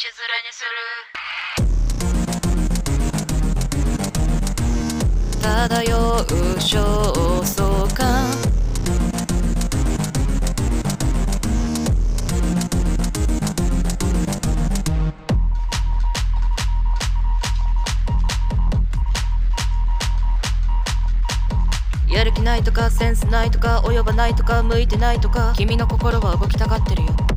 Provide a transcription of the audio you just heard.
漂う焦燥感やる気ないとかセンスないとか及ばないとか向いてないとか君の心は動きたがってるよ。